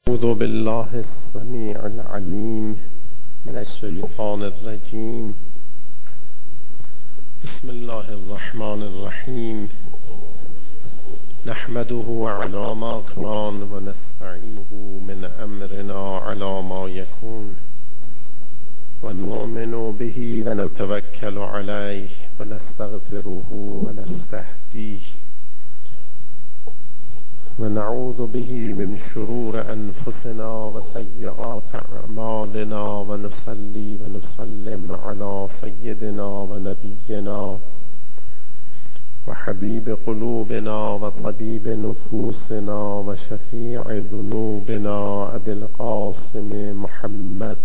أعوذ بالله السميع العليم من الشيطان الرجيم. بسم الله الرحمن الرحيم. نحمده على ما كان ونستعينه من أمرنا على ما يكون ونؤمن به ونتوكل عليه ونستغفره ونستهديه ونعوذ به من شرور أنفسنا وسيئات أعمالنا ونصلي ونسلم على سيدنا ونبينا وحبيب قلوبنا وطبيب نفوسنا وشفيع ذنوبنا أبي القاسم محمد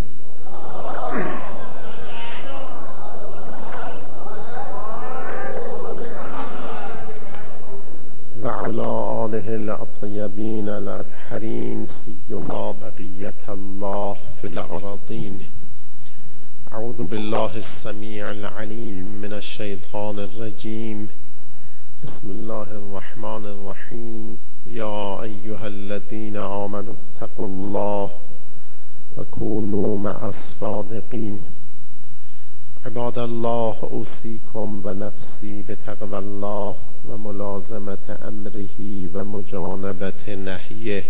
وعلى آله الأطيبين الأطهرين سيما بقية الله في الأرضين. أعوذ بالله السميع العليم من الشيطان الرجيم. بسم الله الرحمن الرحيم. يا أيها الذين آمنوا اتقوا الله وكونوا مع الصادقين. عباد الله، أوصيكم ونفسي بتقوى الله وملازمة أمره ومجانبة نهيه.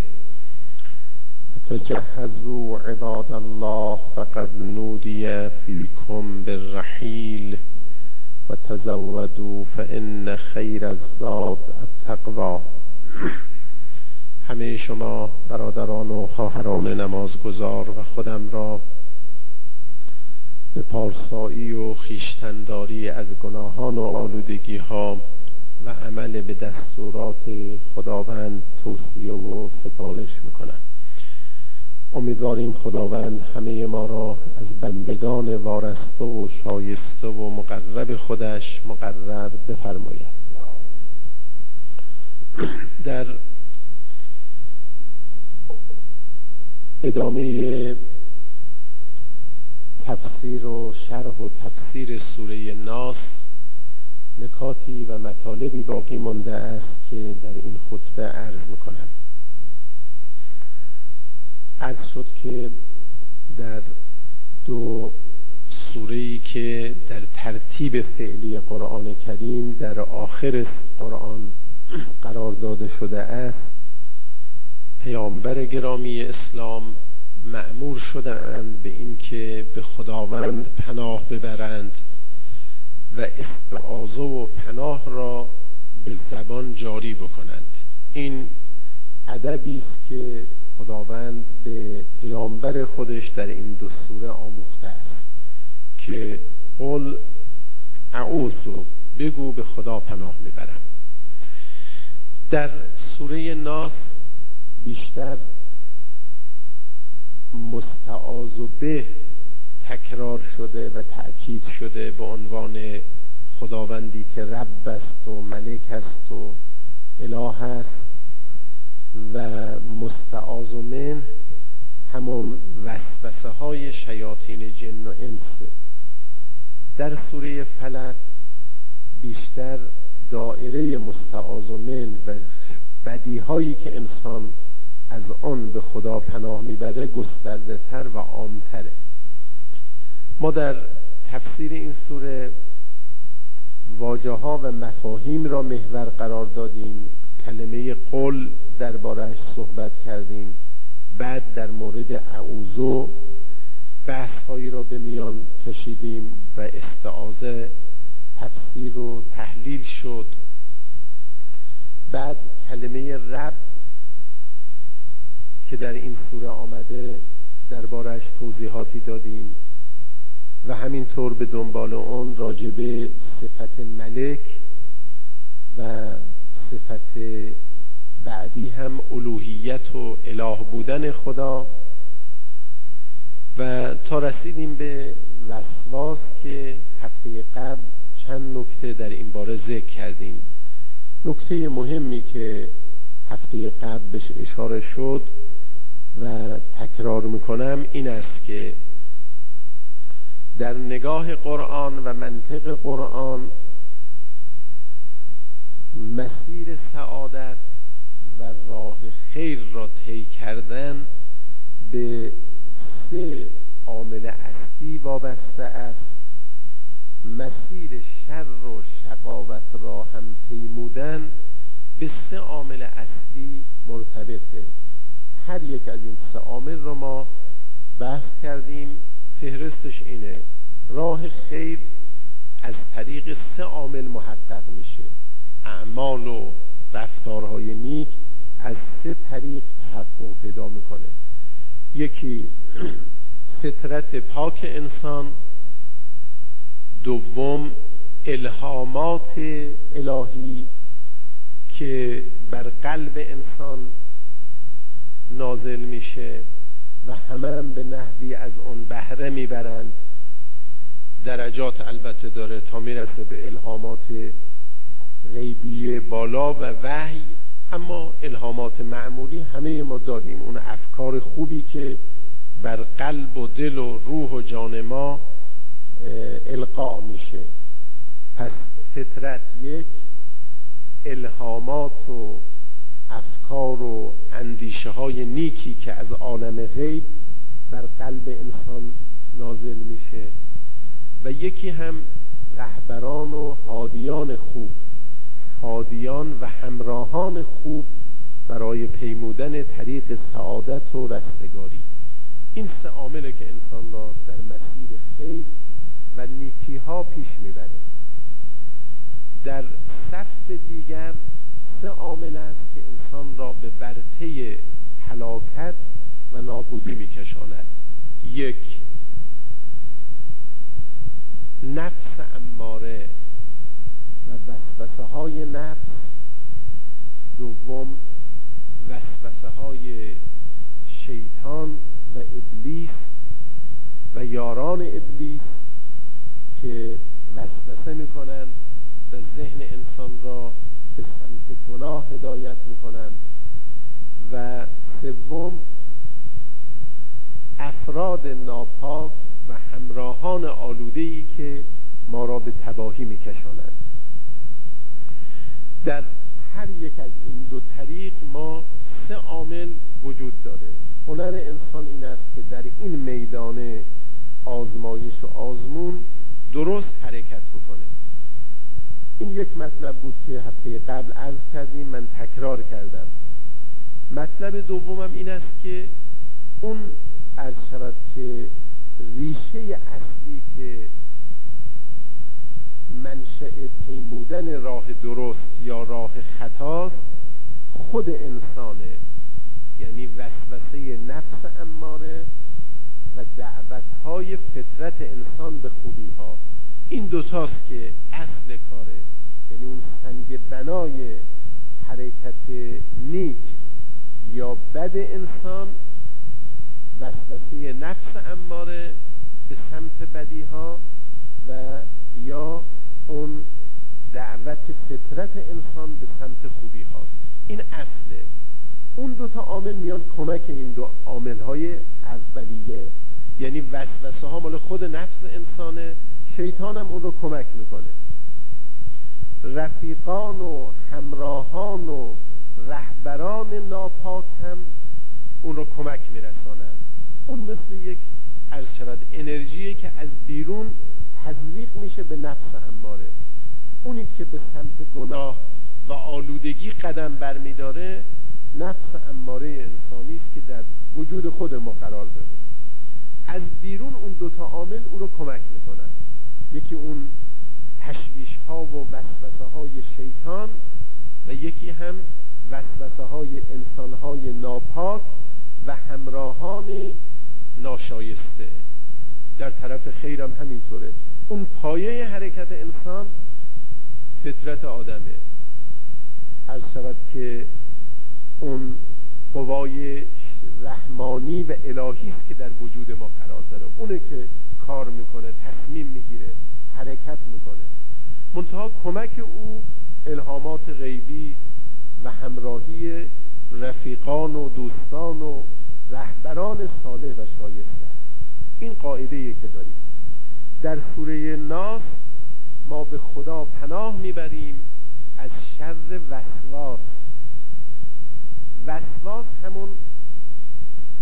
تجهزوا عباد الله فقد نودي فيكم بالرحيل وتزودوا فإن خير الزاد التقوى. همه شما برادران و خواهران نمازگزار و خودم را به پارسایی و خویشتن‌داری از گناهان و آلودگی ها و عمل به دستورات خداوند توصیه و سفارش میکنم. امیدواریم خداوند همه ما را از بندگان وارسته و شایسته و مقرب خودش مقرر بفرماید. در ادامه تفسیر و شرح و تفسیر سوره ناس نکاتی و مطالبی باقی مانده است که در این خطبه عرض میکنم. عرض شد که در دو سوره‌ای که در ترتیب فعلی قرآن کریم در آخر قرآن قرار داده شده است، پیامبر گرامی اسلام مأمور شدند به این که به خداوند پناه ببرند و استعاذه و پناه را به زبان جاری بکنند. این ادبی است که خداوند به پیامبر خودش در این دو سوره آموخته است که قل اعوذ، بگو به خدا پناه میبرم. در سوره ناس بیشتر مستعاذ به تکرار شده و تأکید شده به عنوان خداوندی که رب است و ملک است و اله است، و مستعاذ من همون وسوسه های شیاطین جن و انس. در سوره فلق بیشتر دایره مستعاذ من و بدی هایی که انسان از آن به خدا پناه میبره گسترده تر و عامتره. ما در تفسیر این سوره واژه ها و مفاهیم را محور قرار دادیم. کلمه قل درباره‌اش صحبت کردیم. بعد در مورد اعوذ بحث هایی را به میان کشیدیم و استعاذه تفسیر و تحلیل شد. بعد کلمه رب که در این سوره آمده درباره‌اش توضیحاتی دادیم و همینطور به دنبال اون راجع به صفت ملک و صفت بعدی هم الوهیت و اله بودن خدا، و تا رسیدیم به وسواس که هفته قبل چند نکته در این باره ذکر کردیم. نکته مهمی که هفته قبل بهش اشاره شد و تکرار میکنم این است که در نگاه قرآن و منطق قرآن مسیر سعادت و راه خیر را طی کردن وابسته است، مسیر شر و شقاوت را هم پیمودن به 3 عامل اصلی مرتبطه. هر یک از این 3 عامل رو ما بحث کردیم. فهرستش اینه: راه خیر از طریق 3 عامل محقق میشه. اعمال و رفتارهای نیک از 3 طریق تحقق پیدا میکنه. یکی فطرت پاک انسان، دوم الهامات الهی که بر قلب انسان نازل میشه و همه به نحوی از اون بهره میبرند. درجات البته داره تا میرسه به الهامات غیبی بالا و وحی، اما الهامات معمولی همه ما داریم، اون افکار خوبی که بر قلب و دل و روح و جان ما القا میشه. پس فطرت یک، الهامات و افکار و اندیشه های نیکی که از عالم غیب بر قلب انسان نازل میشه، و یکی هم رهبران و هادیان خوب، هادیان و همراهان خوب برای پیمودن طریق سعادت و رستگاری. این 3 عامله که انسان را در مسیر خیر و نیکی ها پیش میبره. در صف دیگر 3 عامل است که انسان را به ورطه هلاکت و نابودی میکشاند. 1 نفس اماره و وسوسه های نفس، 2 وسوسه های شیطان و ابلیس و یاران ابلیس که وسوسه میکنند و ذهن انسان را به سمت گناه هدایت میکنند، و 3 افراد ناپاک و همراهان آلوده‌ای که ما را به تباهی میکشانند. در هر یک از این 2 طریق ما 3 عامل وجود داره. هنر انسان این است که در این میدان آزمایش و آزمون درست حرکت بکنه. این یک مطلب بود که هفته قبل عرض کردیم، من تکرار کردم. مطلب دومم این است که اون عرض شود که ریشه اصلی که منشأ پیمودن راه درست یا راه خطاست خود انسانه، یعنی وسوسه نفس اماره و دعوتهای فطرت انسان به خوبی ها. این 2 تاست که اصل کاره، یعنی اون سنگ بنای حرکت نیک یا بد انسان، وسوسه نفس اماره به سمت بدی ها و یا اون دعوت فطرت انسان به سمت خوبی هاست. این اصله. اون 2 عامل میان کمک این 2 عامل های اولیه، یعنی وسوسه ها مال خود نفس انسانه، شیطان هم اون رو کمک میکنه. رفیقان و همراهان و رهبران ناپاک هم اون رو کمک میرسانند. اون مثل یک عرض شود انرژیه که از بیرون تزریق میشه به نفس اماره. اونی که به سمت گناه و آلودگی قدم برمیداره نفس اماره انسانی است که در وجود خود ما قرار داره. از بیرون اون 2 عامل او رو کمک میکنن. یکی اون تشویش ها و وسوسه های شیطان و یکی هم وسوسه های انسان های ناپاک و همراهان ناشایسته. در طرف خیر هم همینطوره. اون پایه حرکت انسان فطرت آدمه. عرض شود که اون قوای رحمانی و الهی است که در وجود ما قرار داره، اونه که کار میکنه، تصمیم میگیره، حرکت میکنه. منتها کمک او الهامات غیبی است و همراهی رفیقان و دوستان و رهبران صالح و شایسته است. این قاعده‌ای که داریم. در سوره ناس ما به خدا پناه میبریم از شر وسواس. وسواس همون در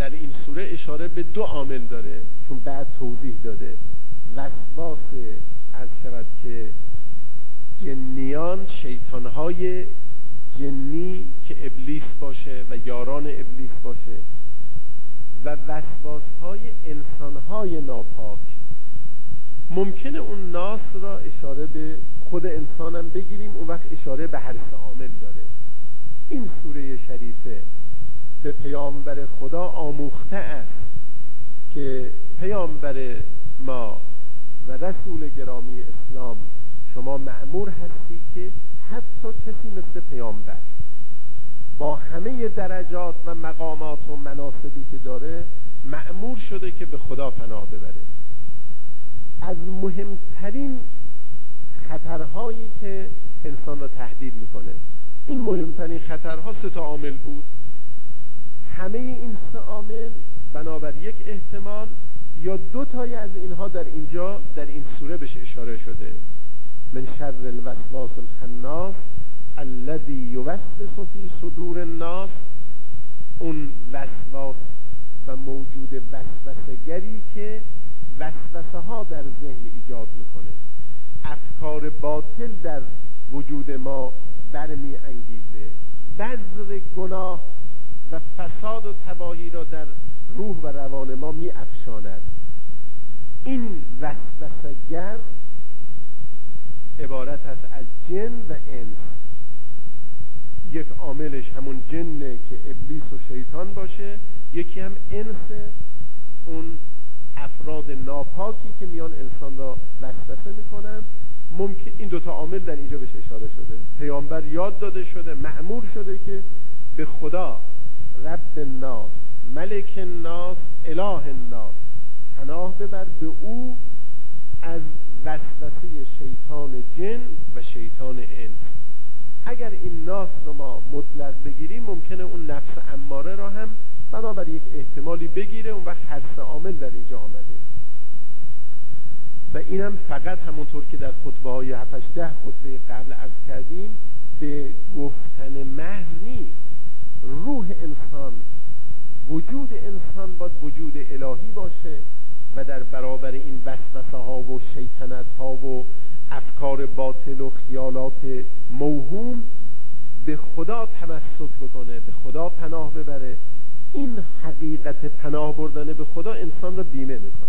در این سوره اشاره به دو عامل داره، چون بعد توضیح داده. وسواس عرض شود که جنیان، شیطانهای جنی که ابلیس باشه و یاران ابلیس باشه، و وسواسهای انسانهای ناپاک. ممکنه اون ناس را اشاره به خود انسانم بگیریم، اون وقت اشاره به هر سه عامل داره. این سوره شریفه به پیامبر خدا آموخته است که پیامبر ما و رسول گرامی اسلام، شما مأمور هستی که حتی کسی مثل پیامبر با همه درجات و مقامات و مناصبی که داره مأمور شده که به خدا پناه ببره. از مهمترین خطرهایی که انسان را تهدید میکنه، این مهمترین خطرها 3 عامل بود. همه این 3 عامل بنابر یک احتمال یا 2 تایی از اینها در اینجا در این سوره بهش اشاره شده. من شر الوسواس الخناس الذی یوسوس فی صدور الناس، اون وسواس و موجود وسوسه‌گری که وسوسه ها در ذهن ایجاد میکنه، افکار باطل در وجود ما برمی انگیزه، بذر گناه و فساد و تباهی را در روح و روان ما می افشاند. این وسوسه‌گر عبارت است از جن و انس. یک عاملش همون جنه که ابلیس و شیطان باشه، یکی هم انس، اون افراد ناپاکی که میان انسان را وسوسه میکنن. ممکن این 2 عامل در اینجا بهش اشاره شده. پیامبر یاد داده شده، مأمور شده که به خدا رب الناس، ملک الناس، اله الناس پناه ببر، به او از وسوسه شیطان جن و شیطان انس. اگر این ناس رو ما مطلق بگیریم، ممکنه اون نفس اماره را هم بنابر یک احتمالی بگیره. اون وقت هر 3 عامل در اینجا آمده و اینم فقط همونطور که در خطبه های 7-8 خطبه قبل عرض کردیم به گفتن محض نیست. روح انسان، وجود انسان باید وجود الهی باشه و در برابر این وسوسه ها و شیطنت ها و افکار باطل و خیالات موهوم به خدا تمسک بکنه، به خدا پناه ببره. این حقیقت پناه بردن به خدا انسان را بیمه میکنه.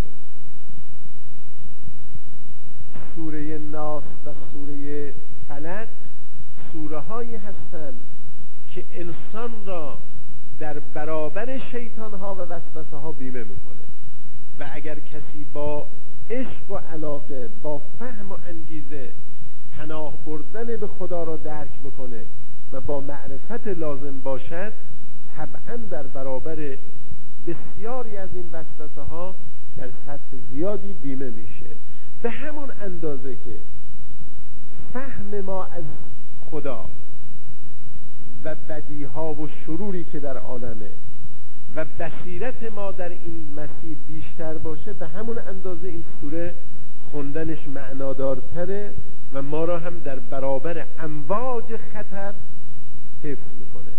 سوره ناس و سوره فلق سوره هایی هستند که انسان را در برابر شیطان ها و وسوسه ها بیمه میکنه و اگر کسی با عشق و علاقه، با فهم و انگیزه پناه بردن به خدا را درک بکنه و با معرفت لازم باشد، طبعا در برابر بسیاری از این وسوسه ها در سطح زیادی بیمه میشه. به همون اندازه که فهم ما از خدا و بدیها و شروری که در عالمه و بصیرت ما در این مسیر بیشتر باشه، به همون اندازه این سوره خوندنش معنادارتره و ما را هم در برابر امواج خطر حفظ میکنه.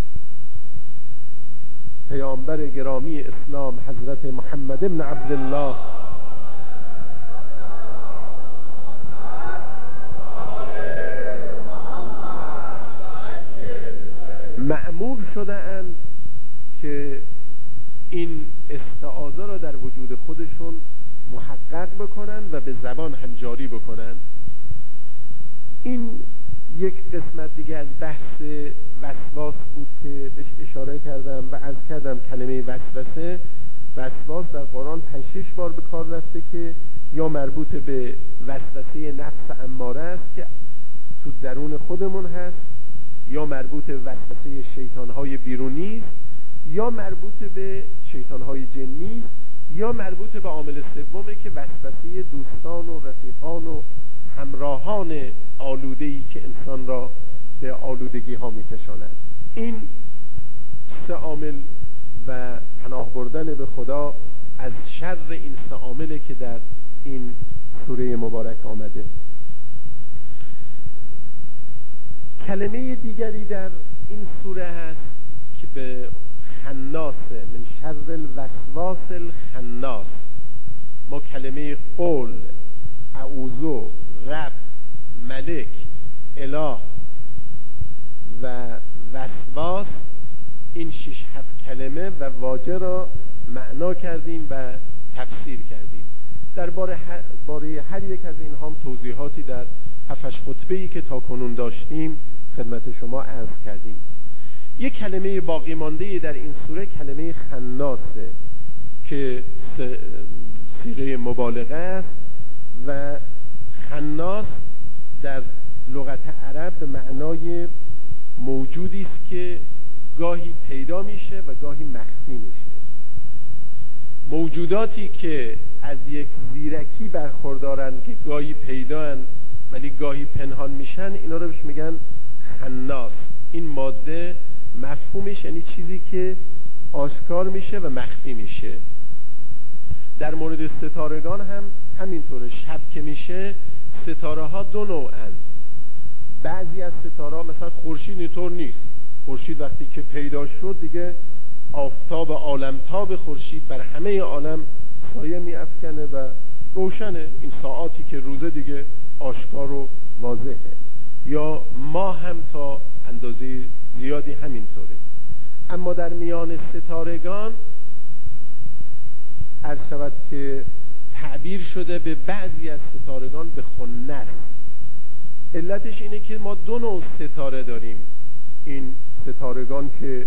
پیامبر گرامی اسلام حضرت محمد ابن عبدالله مأمور شده اند که این استعاذه را در وجود خودشون محقق بکنن و به زبان هم جاری بکنن. این یک قسمت دیگه از بحث وسواس بود که بهش اشاره کردم و عرض کردم کلمه وسواس در قرآن 5-6 بار به کار رفته که یا مربوط به وسوسه نفس اماره است که تو درون خودمون هست، یا مربوط به وسوسه شیطانهای بیرونی است، یا مربوط به شیطانهای جنی است، یا مربوط به عامل سومه که وسوسه دوستان و رفیقان و همراهان آلوده‌ای که انسان را به آلودگی ها میکشاند. این 3 عامل و پناه بردن به خدا از شر این 3 عامله که در این سوره مبارک آمده. کلمه دیگری در این سوره هست که به خناس، من شر الوسواس الخناس. ما کلمه قول، اعوذ، رب، ملک، اله و وسواس، این 6-7 کلمه و واژه را معنا کردیم و تفسیر کردیم. درباره هر یک از اینها هم توضیحاتی در 7 خطبه‌ای که تاکنون داشتیم خدمت شما عرض کردیم. یک کلمه باقی مانده در این سوره کلمه خناسه که صیغه مبالغه است و خناس در لغت عرب به معنای موجودی است که گاهی پیدا میشه و گاهی مخفی میشه. موجوداتی که از یک زیرکی برخوردارن که گاهی پیداان ولی گاهی پنهان میشن، اینا رو بهش میگن خناس. این ماده مفهومش یعنی چیزی که آشکار میشه و مخفی میشه. در مورد ستارگان هم همینطوره. شب که میشه ستاره ها 2 نوعن. بعضی از ستاره ها مثلا خورشید اینطور نیست. خورشید وقتی که پیدا شد دیگه آفتاب عالمتاب خورشید بر همه عالم سایه میافکنه و روشنه. این ساعاتی که روزه دیگه آشکار و واضحه. یا ماه هم تا اندازه زیادی همینطوره. اما در میان ستارگان عرض شود که تعبیر شده به بعضی از ستارگان به خنس. علتش اینه که ما 2 نوع ستاره داریم. این ستارگان که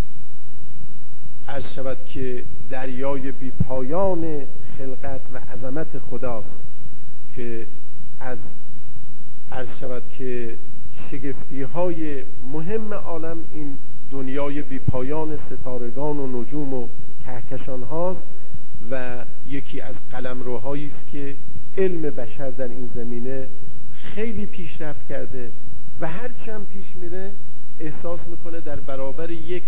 عرض شود که دریای بی پایان خلقت و عظمت خداست که از عرض شود که شگفتی های مهم عالم این دنیای بی پایان ستارگان و نجوم و کهکشان هاست و یکی از قلمروهایی است که علم بشر در این زمینه خیلی پیشرفت کرده و هرچند پیش میره احساس میکنه در برابر یک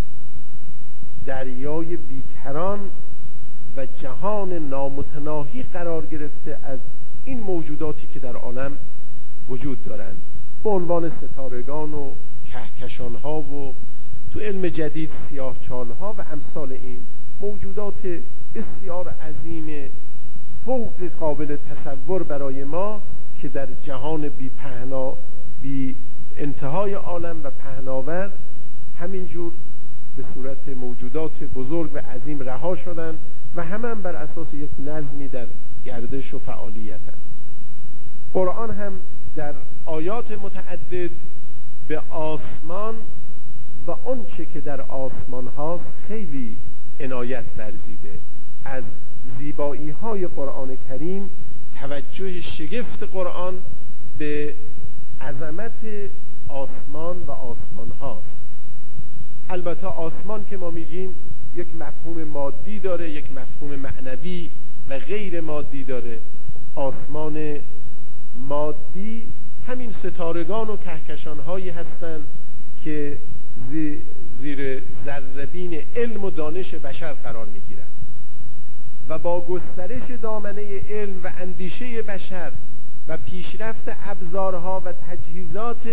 دریای بیکران و جهان نامتناهی قرار گرفته از این موجوداتی که در عالم وجود دارند به عنوان ستارگان و کهکشان ها و تو علم جدید سیاهچال ها و امثال این موجودات بسیار عظیم فوق قابل تصور برای ما که در جهان بی انتهای عالم و پهناور همینجور به صورت موجودات بزرگ و عظیم رها شدند و هم بر اساس یک نظمی در گردش و فعالیتند. قرآن هم در آیات متعدد به آسمان و آنچه که در آسمان هاست خیلی عنایت ورزیده. از زیبایی های قرآن کریم توجه شگفت قرآن به عظمت آسمان و آسمان هاست. البته آسمان که ما میگیم یک مفهوم مادی داره، یک مفهوم معنوی و غیر مادی داره. آسمان مادی همین ستارگان و کهکشان هایی هستند که زیر ذره‌بین علم و دانش بشر قرار میگیرند و با گسترش دامنه علم و اندیشه بشر و پیشرفت ابزارها و تجهیزات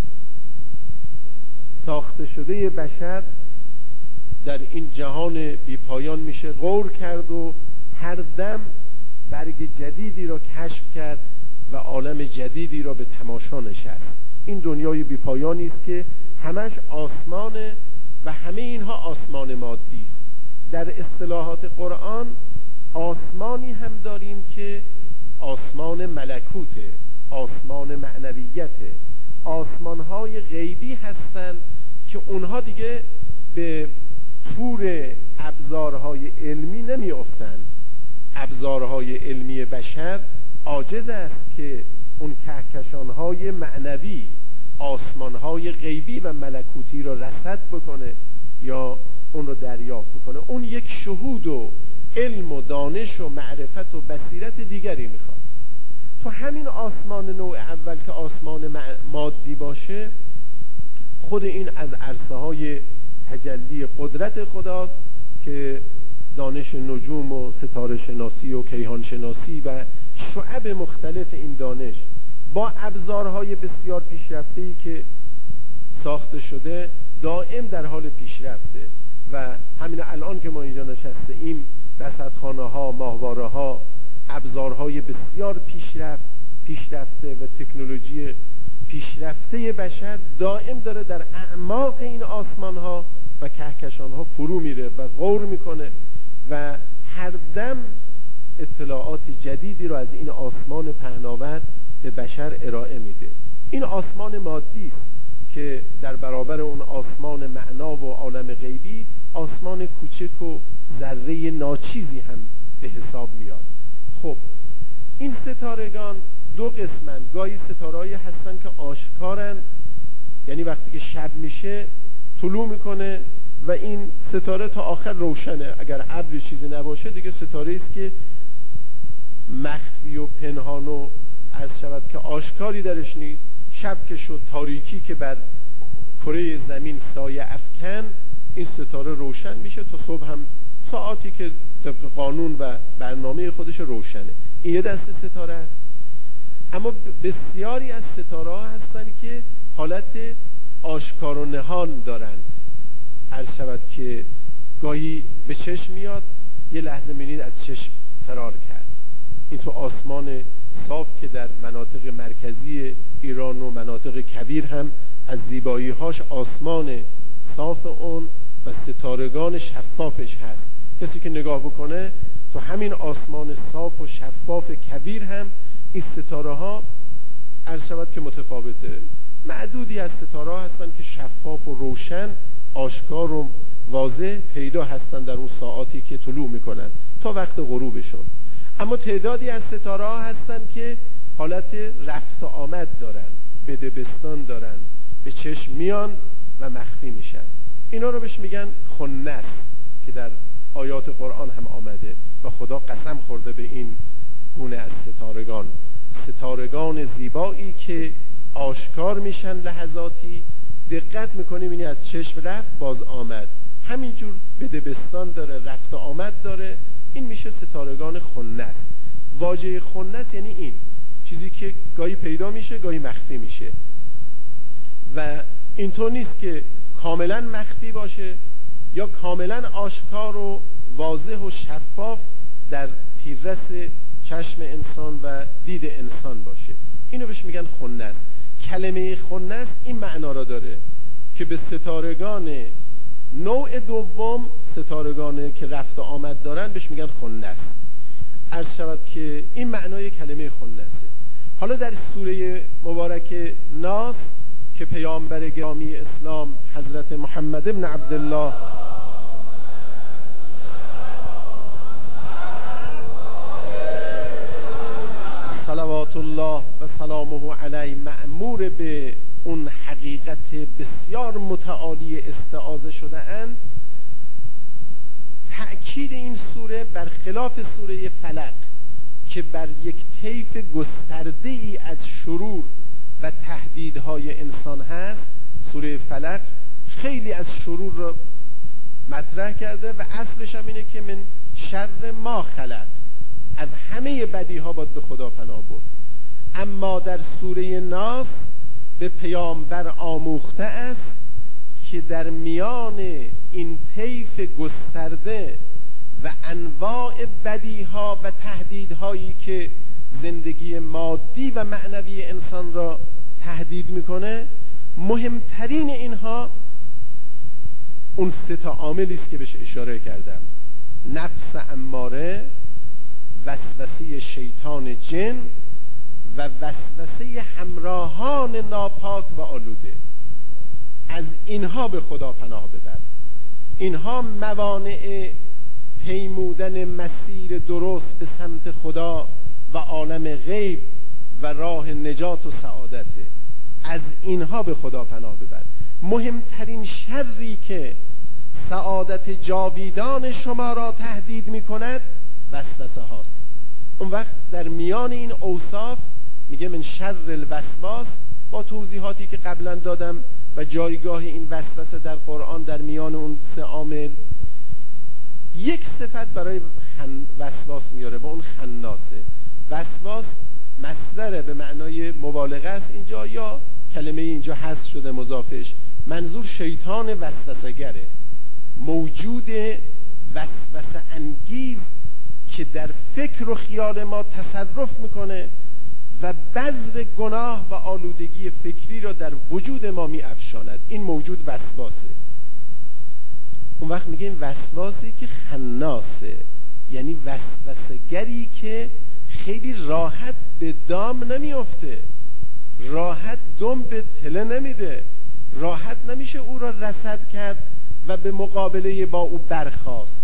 ساخته شده بشر در این جهان بیپایان میشه غور کرد و هر دم برگ جدیدی را کشف کرد و عالم جدیدی را به تماشا نشست. این دنیای بیپایانی است که همش آسمانه و همه اینها آسمان مادی است. در اصطلاحات قرآن آسمانی هم داریم که آسمان ملکوته، آسمان معنویته، آسمانهای غیبی هستند که اونها دیگه به طور ابزارهای علمی نمی افتند. ابزارهای علمی بشر عاجز است که اون کهکشانهای معنوی، آسمانهای غیبی و ملکوتی را رصد بکنه یا اون رو دریافت بکنه. اون یک شهود و علم و دانش و معرفت و بصیرت دیگری میخواد. تو همین آسمان نوع اول که آسمان مادی باشه، خود این از عرصه های تجلی قدرت خداست که دانش نجوم و ستاره شناسی و کیهان شناسی و شعب مختلف این دانش با ابزارهای بسیار پیشرفته‌ای که ساخته شده دائم در حال پیشرفته و همین الان که ما اینجا نشسته ایم، رصدخانه ها، ماهواره ها، ابزارهای بسیار پیشرفته و تکنولوژی پیشرفته بشر دائم داره در اعماق این آسمان ها و کهکشان ها فرو میره و غور میکنه و هر دم اطلاعات جدیدی رو از این آسمان پهناور به بشر ارائه میده. این آسمان مادی است که در برابر اون آسمان معنا و عالم غیبی آسمان کوچک و ذره ناچیزی هم به حساب میاد. خب این ستارگان دو قسمن، گاهی ستارهایی هستن که آشکارن، یعنی وقتی که شب میشه طلوع میکنه و این ستاره تا آخر روشنه، اگر ابری چیزی نباشه دیگه ستاره است که مخفی و پنهان و از شود که آشکاری درش نیست. شب که شد، تاریکی که بر کره زمین سایه افکن، این ستاره روشن میشه تا صبح هم ساعتی که طبق قانون و برنامه خودش روشنه. این یه دسته ستاره است. اما بسیاری از ستاره ها هستن که حالت آشکار و نهان دارند. عرض شود که گاهی به چشم میاد، یه لحظه می‌بینید از چشم فرار کرد. این تو آسمان صاف که در مناطق مرکزی ایران و مناطق کبیر هم از زیبایی‌هاش آسمان صاف اون و ستارگان شفافش هست. کسی که نگاه بکنه تو همین آسمان صاف و شفاف کبیر هم این ستاره ها عرض شود که متفاوته. معدودی از ستاره ها هستن که شفاف و روشن، آشکار و واضح پیدا هستن در اون ساعاتی که طلوع میکنن تا وقت غروبشون. اما تعدادی از ستاره ها هستن که حالت رفت و آمد دارن، بدبستان دارن، به چشم میان و مخفی میشن. اینا رو بهش میگن خنس که در آیات قرآن هم آمده و خدا قسم خورده به این گونه از ستارگان زیبایی که آشکار میشن لحظاتی، دقت میکنیم اینی از چشم رفت باز آمد، همینجور بدبستان داره، رفت آمد داره. این میشه ستارگان خنس. واژه خنس یعنی این چیزی که گاهی پیدا میشه گاهی مخفی میشه و اینطور نیست که کاملا مخفی باشه یا کاملا آشکار و واضح و شفاف در تیررس چشم انسان و دید انسان باشه. اینو بهش میگن خنس. کلمه خنس این معنا را داره که به ستارگان نوع دوم، ستارگان که رفت و آمد دارن، بهش میگن خنس. عرض شود که این معنای کلمه خنسه. حالا در سوره مبارک ناس که پیامبر گرامی اسلام حضرت محمد ابن عبدالله صلوات الله و سلامه علیه مأمور به اون حقیقت بسیار متعالی استعاذه شده اند، تأکید این سوره برخلاف سوره فلق که بر یک طیف گسترده ای از شرور و تهدیدهای انسان هست، سوره فلق خیلی از شرور را مطرح کرده و اصلش هم اینه که من شر ما خلق، از همه بدی ها باید به خدا پناه برد. اما در سوره ناس به پیامبر آموخته است که در میان این طیف گسترده و انواع بدیها و تهدیدهایی که زندگی مادی و معنوی انسان را تهدید میکنه، مهمترین اینها اون سه تا عاملی است که بهش اشاره کردم: نفس اماره، وسوسه شیطان جن و وسوسه همراهان ناپاک و آلوده. از اینها به خدا پناه ببر. اینها موانع پیمودن مسیر درست به سمت خدا و عالم غیب و راه نجات و سعادته. از اینها به خدا پناه ببر. مهمترین شری که سعادت جاویدان شما را تهدید می کند وسوسه هاست. اون وقت در میان این اوصاف میگه من شر الوسواس، با توضیحاتی که قبلا دادم و جایگاه این وسوسه در قرآن در میان اون سه عامل. یک صفت برای وسواس میاره و اون خناسه. وسواس مصدر به معنای مبالغه است اینجا، یا کلمه اینجا حذف شده مضافش. منظور شیطان وسوسه‌گره. موجود وسوسه انگیز که در فکر و خیال ما تصرف میکنه و بذر گناه و آلودگی فکری را در وجود ما میافشاند. این موجود وسواسه. اون وقت میگیم وسواسی که خناسه، یعنی وسوسه‌گری که خیلی راحت به دام نمیفته، راحت دم به تله نمیده، راحت نمیشه او را رصد کرد و به مقابله با او برخاست.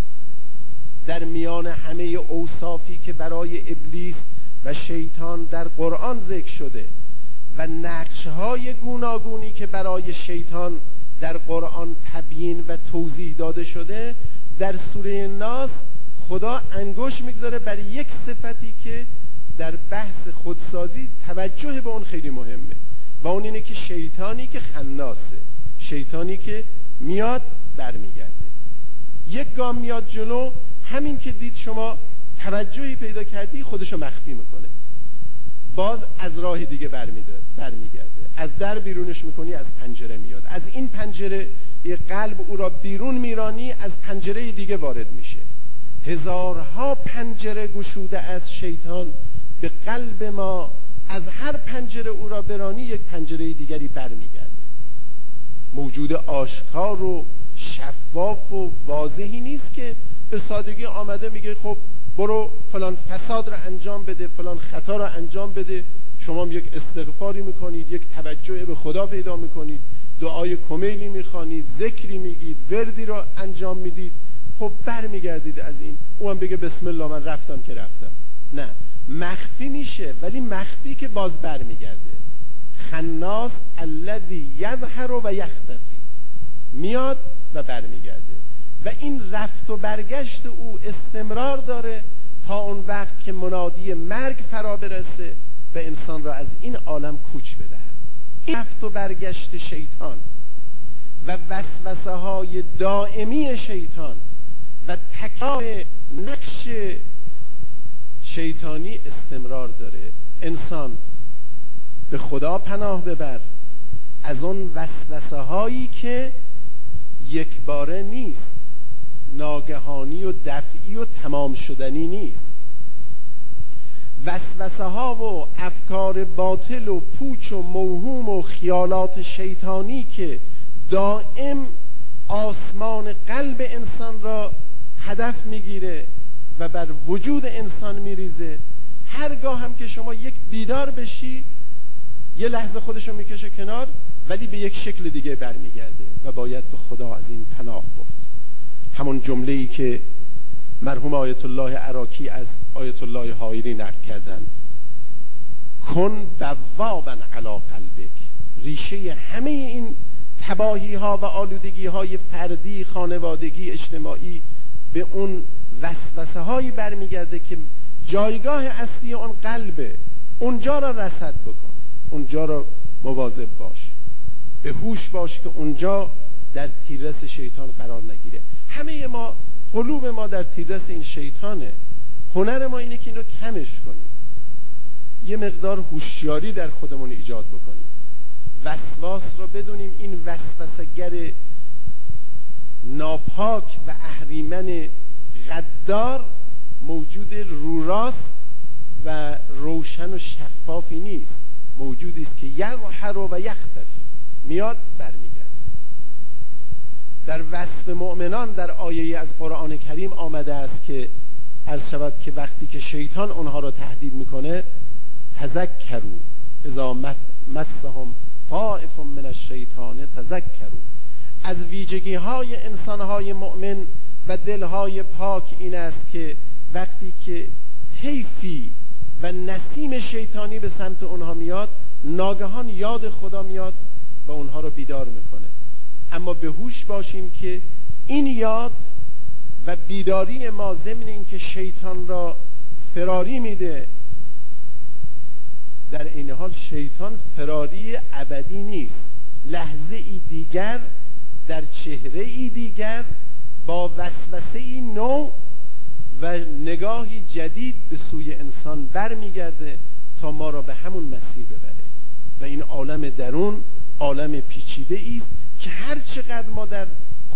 در میان همه اوصافی که برای ابلیس و شیطان در قرآن ذکر شده و نقشهای گوناگونی که برای شیطان در قرآن تبیین و توضیح داده شده، در سوره ناس خدا انگشت میگذاره برای یک صفتی که در بحث خودسازی توجه به اون خیلی مهمه و اون اینه که شیطانی که خناسه، شیطانی که میاد برمیگرده، یک گام میاد جلو، همین که دید شما توجهی پیدا کردی خودشو مخفی میکنه، باز از راه دیگه برمیگرده، از در بیرونش میکنی، از پنجره میاد، از این پنجره قلب او را بیرون میرانی، از پنجره دیگه وارد میشه. هزارها پنجره گشوده از شیطان به قلب ما، از هر پنجره او را برانی یک پنجره دیگری برمیگرده. موجود آشکار و شفاف و واضحی نیست که به سادگی آمده میگه خب برو فلان فساد را انجام بده، فلان خطا را انجام بده. شما یک استغفاری میکنید، یک توجه به خدا پیدا میکنید، دعای کمیلی میخوانید، ذکری میگید، وردی را انجام میدید، خب برمیگردید از این. او هم بگه بسم الله من رفتم که رفتم. نه، مخفی میشه، ولی مخفی که باز برمیگرده. خناس الذی یظهر و یختفی، میاد و برمیگرده و این رفت و برگشت او استمرار داره تا اون وقت که منادی مرگ فرا برسه و انسان را از این عالم کوچ بدهد. این رفت و برگشت شیطان و وسوسه های دائمی شیطان و تکرار نقش شیطانی استمرار داره. انسان به خدا پناه ببر از اون وسوسه هایی که یک باره نیست، ناگهانی و دفعی و تمام شدنی نیست. وسوسه ها و افکار باطل و پوچ و موهوم و خیالات شیطانی که دائم آسمان قلب انسان را هدف میگیره و بر وجود انسان میریزه، هرگاه هم که شما یک بیدار بشی یه لحظه خودشو میکشه کنار، ولی به یک شکل دیگه برمیگرده و باید به خدا از این پناه برد. همون جمله‌ای که مرحوم آیت الله عراقی از آیت الله حایری نقل کردن، کن بوابا علی قلبک. ریشه همه این تباهی ها و آلودگی های فردی، خانوادگی، اجتماعی به اون وسوسه هایی برمیگرده که جایگاه اصلی اون قلبه. اونجا را رصد بکن، اونجا را مواظب باش، به هوش باش که اونجا در تیررس شیطان قرار نگیره. همه ما قلوب ما در تیررس این شیطانه. هنر ما اینه که این رو کمش کنیم، یه مقدار هوشیاری در خودمون ایجاد بکنیم، وسواس رو بدونیم این وسوسه‌گر ناپاک و اهریمن غدار موجود روراست و روشن و شفافی نیست، موجودی است که یظهر و یختفی، میاد برمیگرده. در وصف مؤمنان در آیه از قرآن کریم آمده است که عرض شود که وقتی که شیطان اونها را تهدید میکنه، تذکروا اذا مسهم طائف من الشیطان تذکروا. از ویژگی های انسان های مؤمن و دل های پاک این است که وقتی که طیفی و نسیم شیطانی به سمت اونها میاد، ناگهان یاد خدا میاد و اونها را بیدار میکنه. اما به هوش باشیم که این یاد و بیداری ما ضمن این که شیطان را فراری میده، در این حال شیطان فراری ابدی نیست. لحظه ای دیگر در چهره ای دیگر با وسوسه ای نو و نگاهی جدید به سوی انسان برمیگرده تا ما را به همون مسیر ببره. و این عالم درون عالم پیچیده است که هر چقدر ما در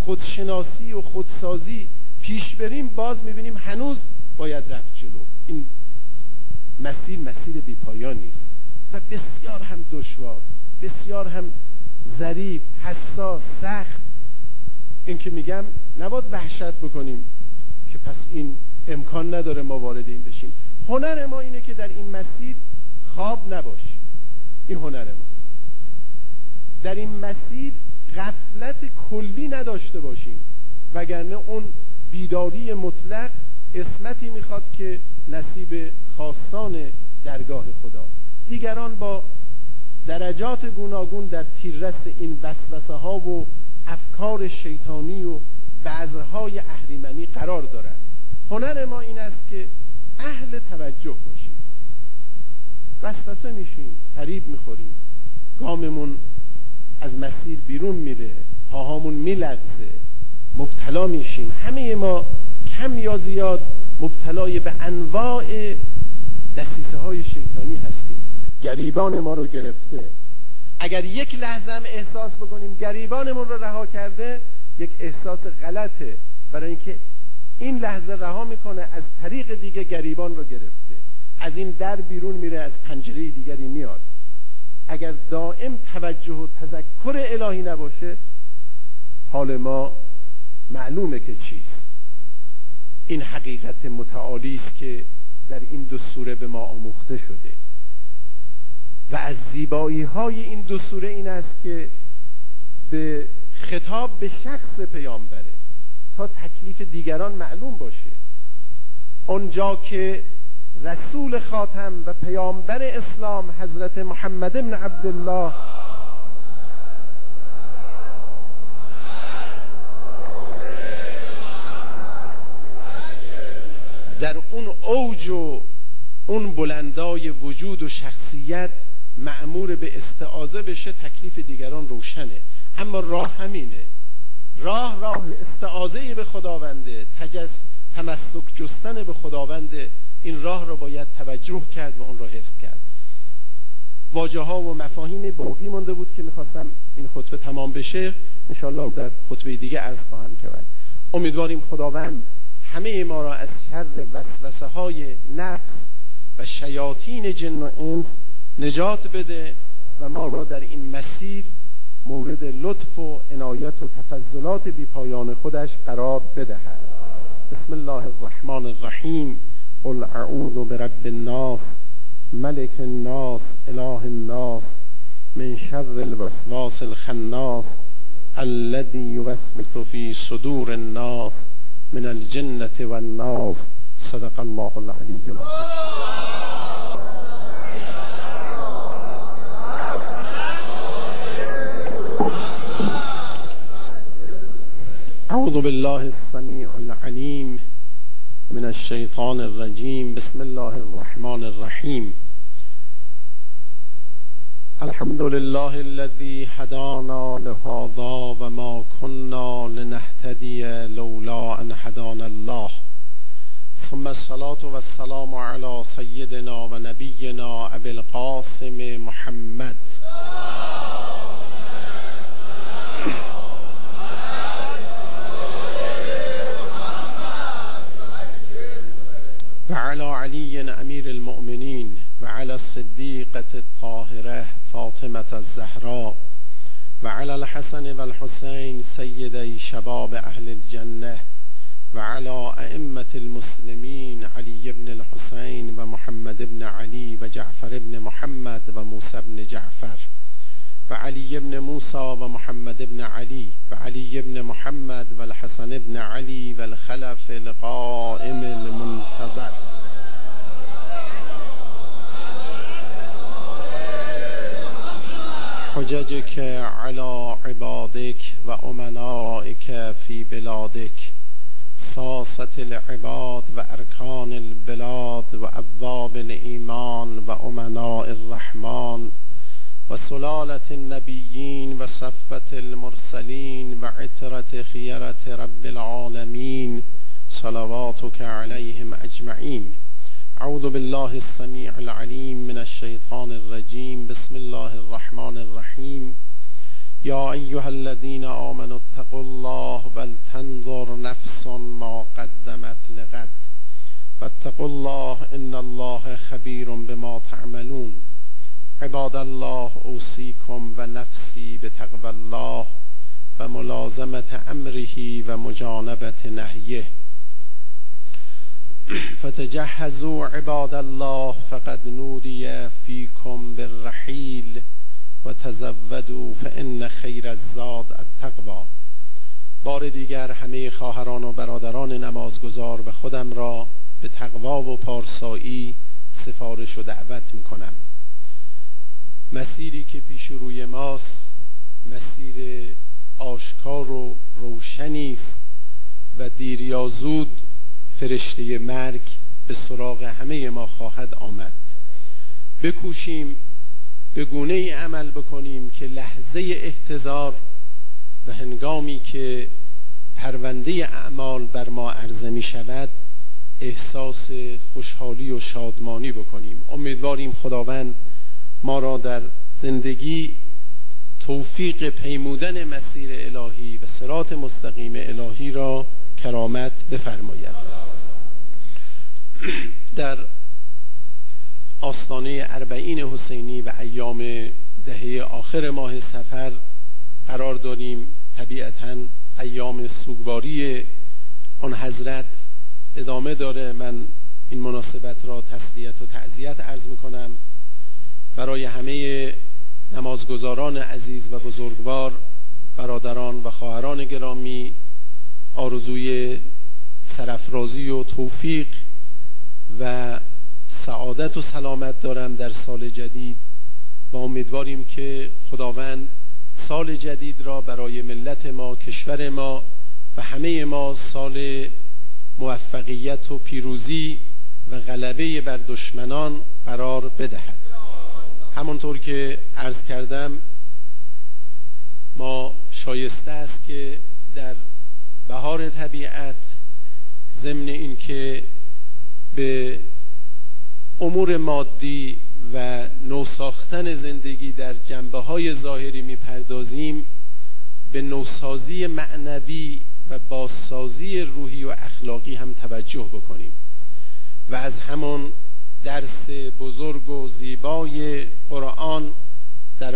خودشناسی و خودسازی پیش بریم، باز میبینیم هنوز باید رفت جلو. این مسیر بی‌پایانی است و بسیار هم دشوار، بسیار هم ظریف، حساس، سخت. این که میگم نباید وحشت بکنیم که پس این امکان نداره ما وارد این بشیم. هنر ما اینه که در این مسیر خواب نباشیم، این هنر ماست. در این مسیر غفلت کلی نداشته باشیم، وگرنه اون بیداری مطلق اسمتی میخواد که نصیب خاصان درگاه خداست. دیگران با درجات گوناگون در تیررس این وسوسه ها و افکار شیطانی و بذرهای اهریمنی قرار دارند. هنر ما این است که اهل توجه باشیم. وسوسه میشیم، فریب میخوریم، گاممون از مسیر بیرون میره، پاهامون میلغزه، مبتلا میشیم. همه ما کم یا زیاد مبتلای به انواع دسیسه های شیطانی هستیم. گریبان ما رو گرفته. اگر یک لحظه هم احساس بکنیم گریبانمون رو رها کرده، یک احساس غلطه، برای اینکه این لحظه رها میکنه، از طریق دیگه گریبان رو گرفته، از این در بیرون میره، از پنجره دیگری میاد. اگر دائم توجه و تذکر الهی نباشه، حال ما معلومه که چیست. این حقیقت متعالی است که در این دو سوره به ما آموخته شده و از زیبایی های این دو سوره این است که به خطاب به شخص پیامبره تا تکلیف دیگران معلوم باشه. اونجا که رسول خاتم و پیامبر اسلام حضرت محمد ابن عبدالله در اون اوج و اون بلندای وجود و شخصیت مأمور به استعاذه بشه، تکلیف دیگران روشنه. اما راه همینه، راه استعاذه به خداونده، تمسک جستن به خداونده. این راه رو باید توجه کرد و اون رو حفظ کرد. واژه ها و مفاهیم باقی مونده بود که میخواستم این خطبه تمام بشه، انشاءالله در خطبه دیگه عرض خواهم کرد. امیدواریم خداوند همه ما را از شر وسوسه های نفس و شیاطین جن و انس نجات بده و ما را در این مسیر مورد لطف و عنایت و تفضلات بی پایان خودش قرار بدهد. بسم الله الرحمن الرحیم. قل اعوذ برب الناس ملک الناس اله الناس من شر الوسواس الخناس الذي يوسوس في صدور الناس من الجنة والناس. صدق الله العلی العظیم. اعوذ بالله السمیع العلیم من الشیطان الرجیم. بسم الله الرحمن الرحیم. الحمد لله الذي هدانا لهذا وما كنا لنهتدي لولا ان هدانا الله. ثم الصلاة والسلام على سيدنا ونبينا ابي القاسم محمد وعلى علي امير المؤمنين وعلى الصديقة الطاهرة فاطمة الزهراء وعلى الحسن والحسين سيدي شباب اهل الجنة وعلى ائمة المسلمين علي بن الحسين ومحمد بن علي وجعفر بن محمد وموسى بن جعفر وعلي بن موسى ومحمد بن علي وعلي بن محمد والحسن بن علي والخلف القائم المنتظر حججك على عبادك وأمنائك في بلادك ساسة العباد وأركان البلاد وأبواب الإيمان وأمناء الرحمن وسلالة النبيين وصفة المرسلين وعترة خيرة رب العالمين صلواتك عليهم أجمعين. أعوذ بالله السميع العليم من الشيطان الرجيم. بسم الله الرحمن الرحيم. یا ایها الذین آمنوا اتقوا الله ولتنظر نفس ما قدمت لغد واتقوا الله ان الله خبیر بما تعملون. عباد الله اوصیکم و نفسی بتقوى الله و ملازمة امره و مجانبة نهیه. فتجهزوا عباد الله فقد نودی فیکم بالرحیل و تزودوا فان خیر الزاد التقوی. بار دیگر همه خواهران و برادران نمازگزار و خودم را به تقوا و پارسایی سفارش و دعوت می کنم. مسیری که پیش روی ماست مسیر آشکار و روشنی است و دیر یا زود فرشته مرگ به سراغ همه ما خواهد آمد. بکوشیم به گونه ای عمل بکنیم که لحظه احتضار و هنگامی که پرونده اعمال بر ما عرضه می شود احساس خوشحالی و شادمانی بکنیم. امیدواریم خداوند ما را در زندگی توفیق پیمودن مسیر الهی و صراط مستقیم الهی را کرامت بفرماید. در آستانه 40 حسینی و ایام دهه آخر ماه صفر قرار داریم. طبیعتاً ایام سوگواری آن حضرت ادامه داره. من این مناسبت را تسلیت و تعزیت عرض میکنم برای همه نمازگزاران عزیز و بزرگوار، برادران و خواهران گرامی. آرزوی سرافرازی و توفیق و سعادت و سلامت دارم در سال جدید و امیدواریم که خداوند سال جدید را برای ملت ما، کشور ما و همه ما سال موفقیت و پیروزی و غلبه بر دشمنان قرار بدهد. همونطور که عرض کردم ما شایسته است که در بهار طبیعت ضمن این که به امور مادی و نوساختن زندگی در جنبه‌های ظاهری می‌پردازیم، به نوسازی معنوی و بازسازی روحی و اخلاقی هم توجه بکنیم و از همون درس بزرگ و زیبای قرآن در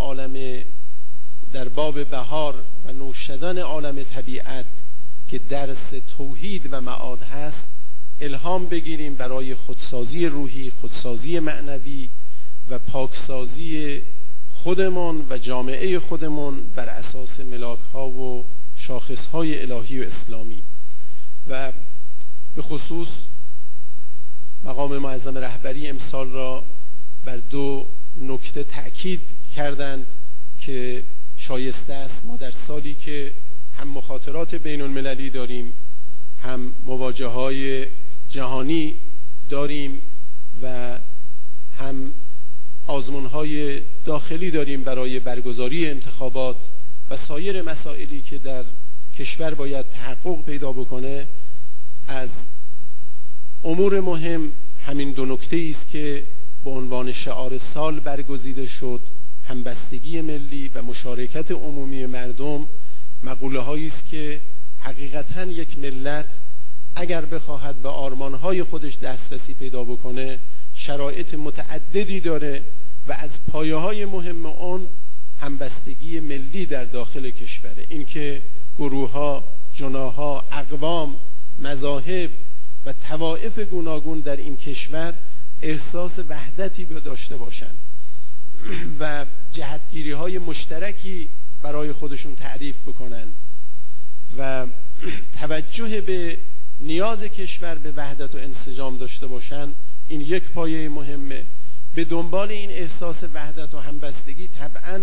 باب بهار و نوشدن عالم طبیعت که درس توحید و معاد هست الهام بگیریم برای خودسازی روحی، خودسازی معنوی و پاکسازی خودمون و جامعه خودمون بر اساس ملاک‌ها و شاخص‌های الهی و اسلامی. و به خصوص مقام معظم رهبری امسال را بر 2 نکته تأکید کردند که شایسته است ما در سالی که هم مخاطرات بین المللی داریم، هم مواجهه‌های جهانی داریم و هم آزمون‌های داخلی داریم برای برگزاری انتخابات و سایر مسائلی که در کشور باید تحقق پیدا بکنه، از امور مهم همین 2 نکته است که به عنوان شعار سال برگزیده شد: همبستگی ملی و مشارکت عمومی مردم. مقوله هایی است که حقیقتاً یک ملت اگر بخواهد به آرمانهای خودش دسترسی پیدا بکنه شرایط متعددی داره و از پایه‌های مهم اون همبستگی ملی در داخل کشوره. اینکه گروه‌ها، جناح‌ها، اقوام، مذاهب و طوائف گوناگون در این کشور احساس وحدتی داشته باشند و جهتگیری‌های مشترکی برای خودشون تعریف بکنن و توجه به نیاز کشور به وحدت و انسجام داشته باشن. این یک پایه مهمه. به دنبال این احساس وحدت و همبستگی طبعاً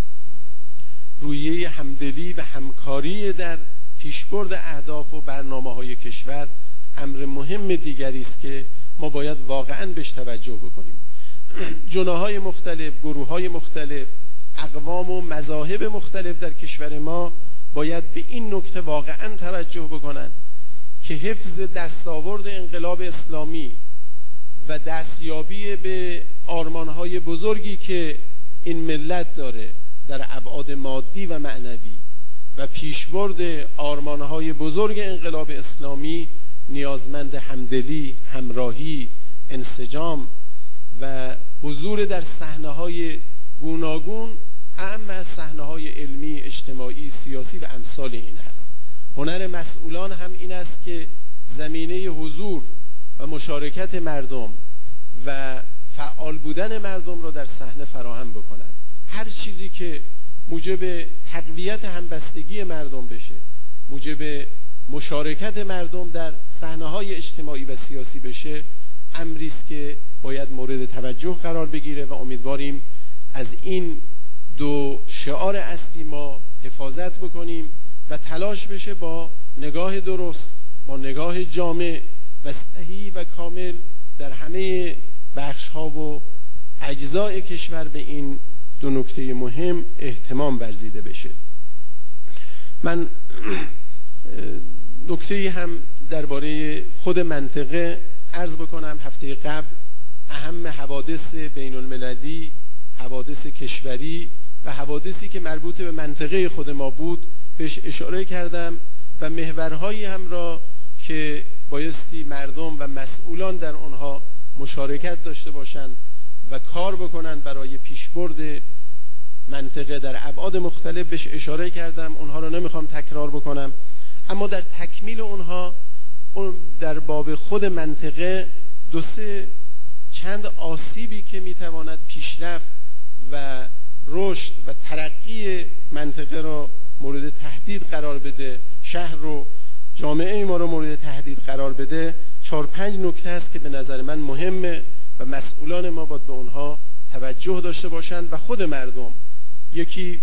رویه همدلی و همکاری در پیشبرد اهداف و برنامه‌های کشور امر مهم دیگری است که ما باید واقعاً بهش توجه بکنیم. جناح‌های مختلف، گروه‌های مختلف، اقوام و مذاهب مختلف در کشور ما باید به این نکته واقعاً توجه بکنن که حفظ دستاورد انقلاب اسلامی و دستیابی به آرمان‌های بزرگی که این ملت داره در ابعاد مادی و معنوی و پیشبرد آرمانهای بزرگ انقلاب اسلامی نیازمند همدلی، همراهی، انسجام و حضور در صحنه‌های گوناگون، اعم از صحنه‌های علمی، اجتماعی، سیاسی و امثال این هست. هنر مسئولان هم این است که زمینه حضور و مشارکت مردم و فعال بودن مردم را در صحنه فراهم بکنند. هر چیزی که موجب تقویت همبستگی مردم بشه، موجب مشارکت مردم در صحنه‌های اجتماعی و سیاسی بشه، امری است که باید مورد توجه قرار بگیره و امیدواریم از این دو شعار اصلی ما حفاظت بکنیم و تلاش بشه با نگاه درست، با نگاه جامع و صحیح و کامل در همه بخش‌ها و اجزای کشور به این دو نکته مهم اهتمام ورزیده بشه. من نکته هم درباره خود منطقه عرض بکنم. هفته قبل اهم حوادث بین المللی، حوادث کشوری و حوادثی که مربوط به منطقه خود ما بود بهش اشاره کردم و محورهایی هم را که بایستی مردم و مسئولان در آنها مشارکت داشته باشند و کار بکنند برای پیشبرد منطقه در ابعاد مختلف بهش اشاره کردم. اونها رو نمیخوام تکرار بکنم، اما در تکمیل اونها در باب خود منطقه دو سه چند آسیبی که میتواند پیشرفت و رشد و ترقی منطقه را مورد تهدید قرار بده، شهر رو، جامعه ما رو مورد تهدید قرار بده، 4-5 نکته است که به نظر من مهمه و مسئولان ما باید به اونها توجه داشته باشند و خود مردم. یکی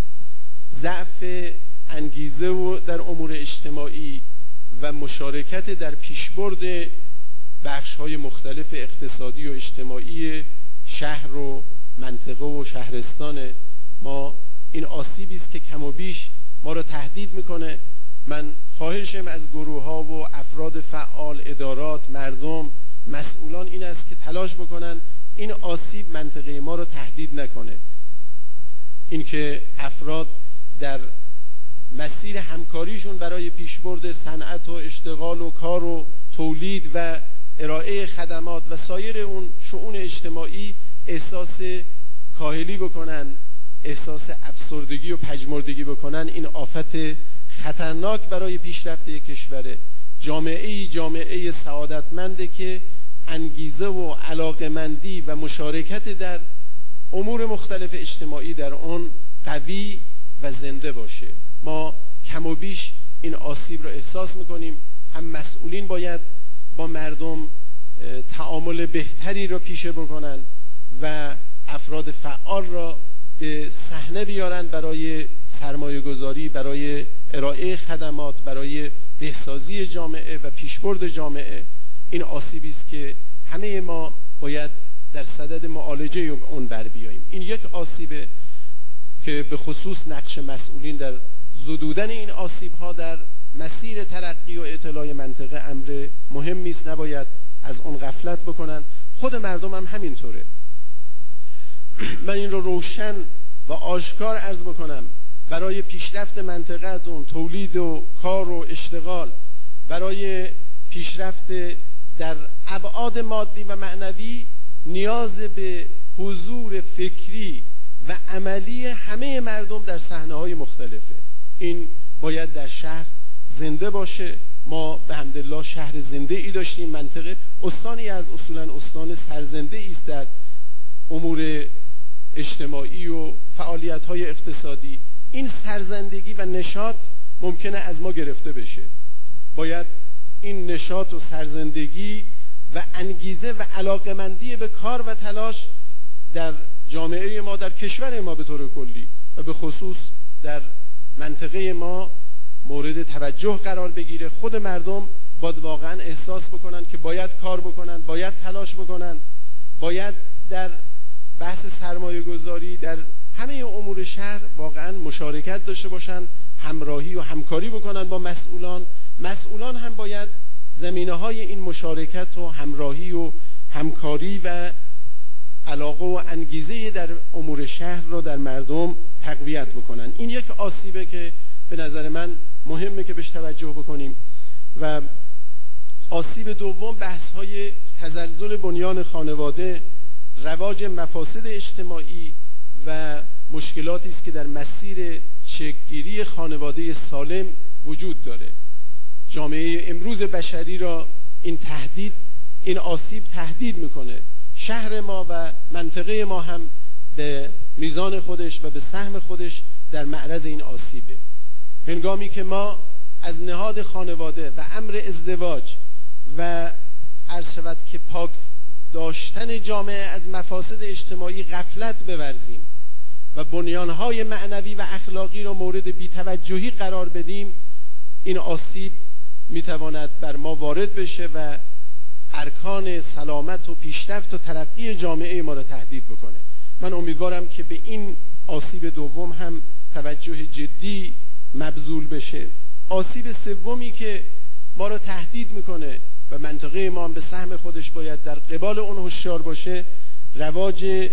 ضعف انگیزه و در امور اجتماعی و مشارکت در پیشبرد بخش‌های مختلف اقتصادی و اجتماعی شهر و منطقه و شهرستان ما. این آسیبی است که کم و بیش ما را تهدید میکنه. من خواهشم از گروه‌ها و افراد فعال، ادارات، مردم، مسئولان این است که تلاش بکنن این آسیب منطقه ما را تهدید نکنه. اینکه افراد در مسیر همکاریشون برای پیشبرد صنعت و اشتغال و کار و تولید و ارائه خدمات و سایر اون شؤون اجتماعی احساس کاهلی بکنن، احساس افسردگی و پژمردگی بکنن، این آفت خطرناک برای پیشرفت یک کشوره. جامعه سعادتمنده که انگیزه و علاقمندی و مشارکت در امور مختلف اجتماعی در آن قوی و زنده باشه. ما کم و بیش این آسیب را احساس میکنیم. هم مسئولین باید با مردم تعامل بهتری را پیشه بکنن و افراد فعال را به صحنه بیارن برای سرمایه گذاری، برای ارائه خدمات، برای بهسازی جامعه و پیشبرد جامعه. این آسیبی است که همه ما باید در صدد معالجه اون بر بیاییم. این یک آسیبه که به خصوص نقش مسئولین در زدودن این آسیب‌ها در مسیر ترقی و اطلاع منطقه امر مهمی است، نباید از اون غفلت بکنن. خود مردم هم همینطوره. من این رو روشن و آشکار عرض بکنم، برای پیشرفت منطقه از اون تولید و کار و اشتغال، برای پیشرفت در ابعاد مادی و معنوی نیاز به حضور فکری و عملی همه مردم در صحنه‌های مختلفه. این باید در شهر زنده باشه. ما به حمدالله شهر زنده ای داشتیم. منطقه استانی از اصولا استان سرزنده ای است در امور اجتماعی و فعالیت‌های اقتصادی. این سرزندگی و نشاط ممکنه از ما گرفته بشه. باید این نشاط و سرزندگی و انگیزه و علاقمندی به کار و تلاش در جامعه ما، در کشور ما به طور کلی و به خصوص در منطقه ما مورد توجه قرار بگیره. خود مردم باید واقعا احساس بکنن که باید کار بکنن، باید تلاش بکنن، باید در بحث سرمایه گذاری در همه امور شهر واقعا مشارکت داشته باشن، همراهی و همکاری بکنن با مسئولان. مسئولان هم باید زمینه‌های این مشارکت و همراهی و همکاری و علاقه و انگیزه در امور شهر را در مردم تقویت بکنن. این یک آسیبه که به نظر من مهمه که بهش توجه بکنیم. و آسیب دوم بحث‌های تزلزل بنیان خانواده، رواج مفاسد اجتماعی و مشکلاتی است که در مسیر شکل‌گیری خانواده سالم وجود داره. جامعه امروز بشری را این آسیب تهدید میکنه. شهر ما و منطقه ما هم به میزان خودش و به سهم خودش در معرض این آسیبه. هنگامی که ما از نهاد خانواده و امر ازدواج و عرض شود که پاک داشتن جامعه از مفاسد اجتماعی غفلت بورزیم و بنیانهای معنوی و اخلاقی را مورد بی‌توجهی قرار بدیم، این آسیب میتواند بر ما وارد بشه و ارکان سلامت و پیشرفت و ترقی جامعه ما را تهدید بکنه. من امیدوارم که به این آسیب دوم هم توجه جدی مبذول بشه. آسیب سومی که ما را تهدید میکنه و منطقه ما هم به سهم خودش باید در قبال اون هوشیار باشه، رواج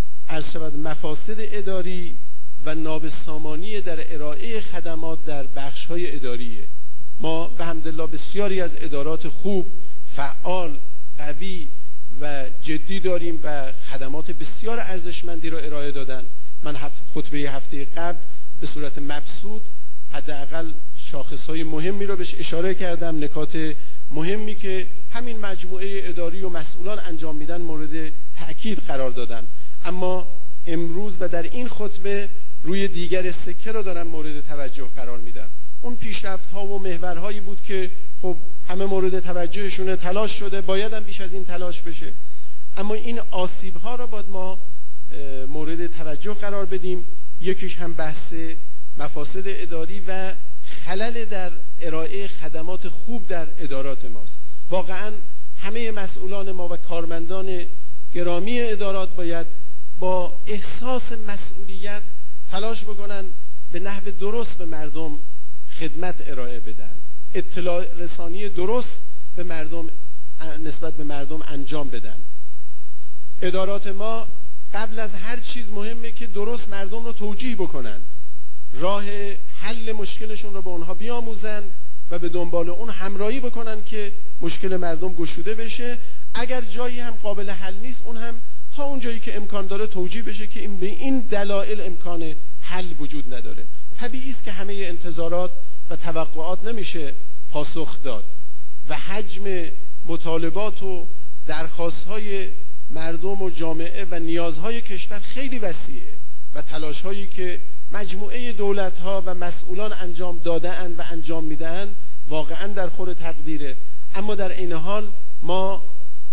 مفاسد اداری و نابسامانی در ارائه خدمات در بخش‌های اداریه. ما به حمدالله بسیاری از ادارات خوب، فعال، قوی و جدی داریم و خدمات بسیار ارزشمندی را ارائه دادن. من خطبه هفته قبل به صورت مبسوط حداقل شاخص‌های مهمی را بهش اشاره کردم، نکات مهمی که همین مجموعه اداری و مسئولان انجام میدن مورد تأکید قرار دادن. اما امروز و در این خطبه روی دیگر سکه را دارم مورد توجه قرار میدم. اون پیشرفت‌ها و محورهایی بود که خب همه مورد توجهشونه، تلاش شده، باید هم بیش از این تلاش بشه. اما این آسیب‌ها را باید ما مورد توجه قرار بدیم. یکیش هم بحث مفاسد اداری و خلل در ارائه خدمات خوب در ادارات ماست. واقعا همه مسئولان ما و کارمندان گرامی ادارات باید با احساس مسئولیت تلاش بکنن به نحو درست به مردم خدمت ارائه بدن، اطلاع رسانی درست به مردم نسبت به مردم انجام بدن. ادارات ما قبل از هر چیز مهمه که درست مردم رو توجیه بکنن، راه حل مشکلشون رو به اونها بیاموزن و به دنبال اون همراهی بکنن که مشکل مردم گشوده بشه. اگر جایی هم قابل حل نیست، اون هم تا اون جایی که امکان داره توجیه بشه که این به این دلایل امکان حل وجود نداره. طبیعی است که همه انتظارات و توقعات نمیشه پاسخ داد و حجم مطالبات و درخواست‌های مردم و جامعه و نیازهای کشور خیلی وسیعه و تلاش‌هایی که مجموعه دولت‌ها و مسئولان انجام داده‌اند و انجام میده‌اند واقعاً در خور تقدیره. اما در این حال ما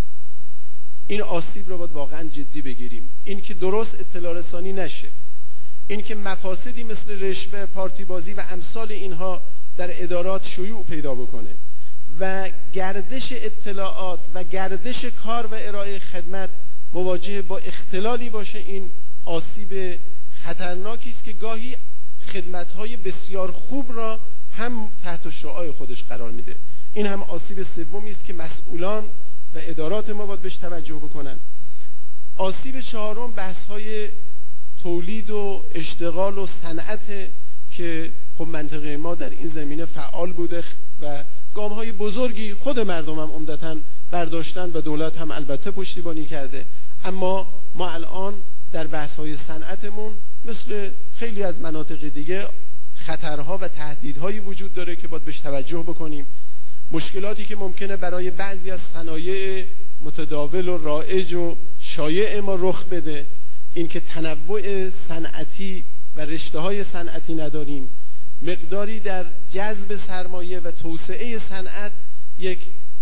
این آسیب رو باید واقعاً جدی بگیریم. این که درست اطلاع رسانی نشه، این که مفاسدی مثل رشوه، پارتی بازی و امثال اینها در ادارات شیوع پیدا بکنه و گردش اطلاعات و گردش کار و ارائه خدمت مواجه با اختلالی باشه، این آسیب خطرناکی است که گاهی خدمت‌های بسیار خوب را هم تحت شعاع خودش قرار میده. این هم آسیب سومی است که مسئولان و ادارات ما باید بهش توجه بکنن. آسیب چهارم بحث‌های تولید و اشتغال و صنعت که خب منطقه ما در این زمینه فعال بوده و گام‌های بزرگی خود مردم هم عمدتاً برداشتن و دولت هم البته پشتیبانی کرده. اما ما الان در بحث‌های صنعتمون مثل خیلی از مناطق دیگه خطرها و تهدیدهایی وجود داره که باید بهش توجه بکنیم. مشکلاتی که ممکنه برای بعضی از صنایع متداول و رایج و شایع ما رخ بده، اینکه تنوع صنعتی و رشته‌های صنعتی نداریم، مقداری در جذب سرمایه و توسعه صنعت یک